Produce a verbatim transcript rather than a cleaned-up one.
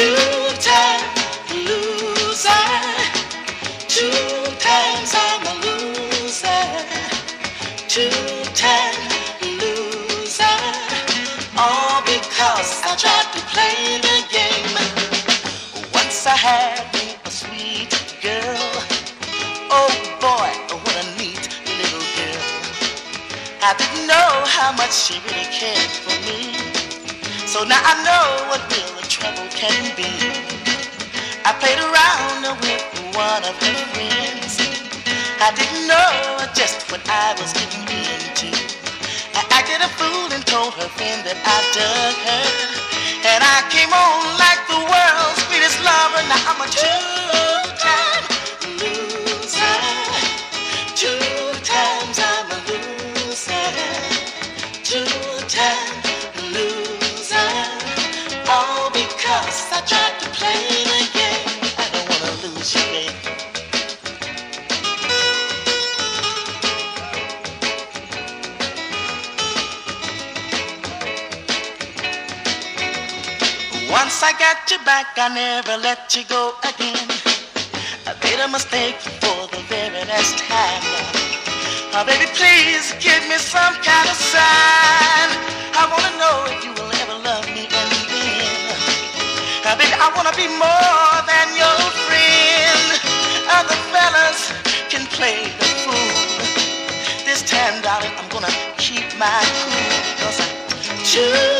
Two-time loser. Two times I'm a loser. Two-time loser. All because I tried to play the game. Once I had me a sweet girl. Oh boy, what a neat little girl. I didn't know how much she really cared for me. So now I know what real trouble can be. I played around with one of her friends. I didn't know just what I was getting into. I acted a fool and told her friend that I dug her. And I came on like the world's sweetest lover. Now I'm a two-time loser. Two times I'm a loser. Two-time loser. All because I tried to play the game. I don't wanna lose you, baby. Once I got you back, I never let you go again. I made a mistake for the very last time. Oh, baby, please give me some kind of sign. I wanna know if you will ever love me again. Uh, baby, I wanna be more than your friend. Other fellas can play the fool. This time, darling, I'm gonna keep my cool. 'Cause I choose